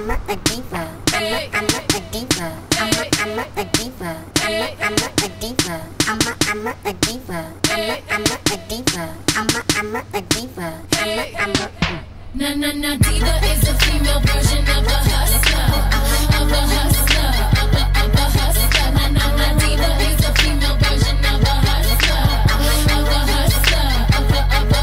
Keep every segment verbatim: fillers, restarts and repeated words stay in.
I'm a, a diva. I'm a, I'm a, a diva. I'm a, I'm a, a diva. I'm a, I'm a, a diva. I'm a, I'm a, a diva. I'm a, I'm a, a diva. I'm a, I'm a, a diva. I'm a, I'm a. Na na na, diva is a female version of a hustler, of a hustler, of a of a hustler. Na na na, diva is a female version of a hustler, of a hustler, of a of a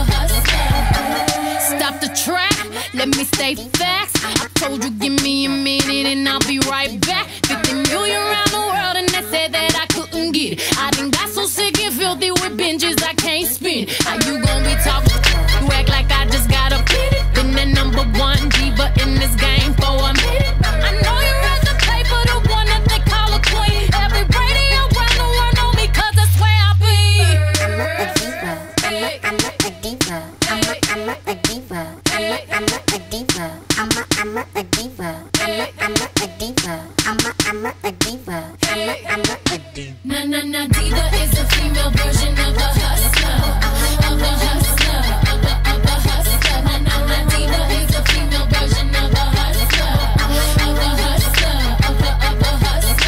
hustler. Stop the track, let me state facts. I told you give me a minute and I'll be right back. Fifty million around the world and they said that I couldn't get it. I done got so sick and filthy with binges I can't spin. How you gon' be talking? You act like I just got a pity. Been the number one diva in this game for a minute. I know you read the paper, the one that they call a queen. Every radio around the world know me cause that's where I be. I'm a, a diva. I'm a, I'm a, a diva. I'm a, I'm a, a diva. I'm a, I'm a, a diva. I'm a, I'm a, a diva. I'm a, I'm a, a diva. I'm a, I'm a, a diva. I'm a, I'm a, a diva. Na na na, diva is a female version of a hustler, of a hustler, of a of a hustler. Na na na, diva is a female version of a hustler, of a hustler, of a of a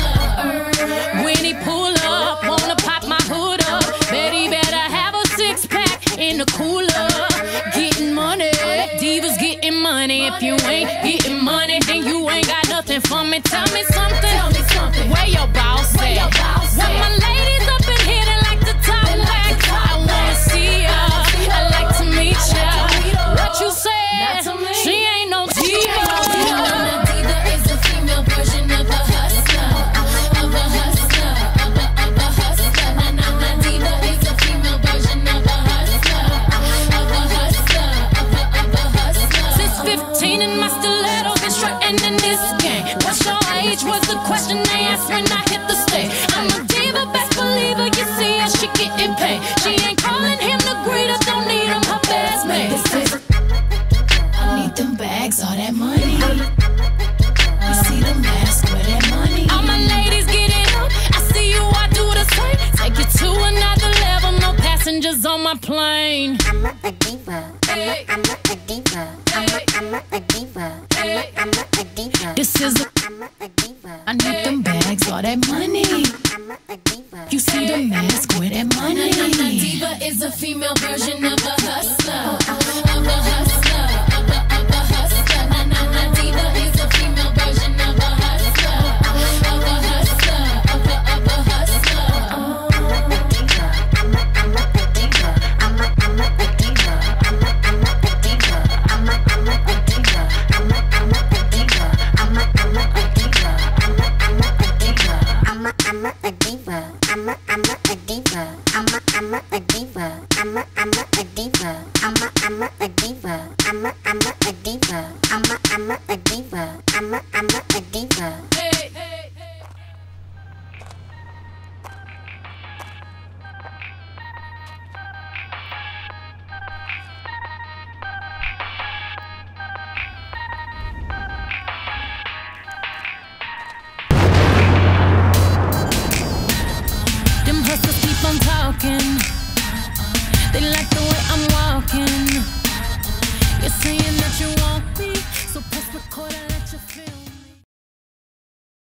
hustler. When he pull up, wanna pop my hood up. Betty better have a six pack in the cooler. Getting money, divas getting money. If you ain't getting money, then you ain't got nothing for me. Tell me something. Tell me something. Where your boss at? When my ladies up in here, they like to talk back. I wanna see ya. I like to meet ya. What you said? She ain't no diva. Na diva is a female version of a hustler, of a hustler, of a of a hustler. Na na na, diva is a female version of a hustler, of a hustler, of a of a hustler. Since fifteen in my stilettos, been strutting in this game. What's your age? Was the question they asked when I hit the stage. I'm a diva, best believer. You see her, she getting paid. She ain't calling him the greeter, don't need him her best man. I need them bags, all that money. You see the mask, where that money. All my ladies get it up. I see you, I do the same. Take it to another level, no passengers on my plane. I'm a, a diva. I'm a, I'm a, a diva. I'm a, I'm a, a diva. I'm a, I'm a, a diva. This is a, I'm a, a diva. I need them bags, all that money. I'm a, a diva. You see the mask, where that money. Na, na, na, diva is a female version of a hustler, of a hustler, of a of a hustler. Na na na, diva is a female version of a hustler, of a hustler, of a of a hustler. I'm a, a diva. I'm a, I'm a, a diva. I'm a, I'm a, a diva. I'm a, I'm a, a diva. I'm a, I'm a, a diva. I'm a, I'm a, a diva. I'm a, I'm a, a diva. I'm a, I'm a, a diva. I'm a, I'm a, a diva. I'm a, I'm a, a diva. I'm a, I'm a, a diva. I'm a, I'm a, a diva. I'm a, I'm a, a diva. I'm a, I'm a, a diva. I'm a, I'm a, a diva. I'm a, I'm a, a diva. Hey.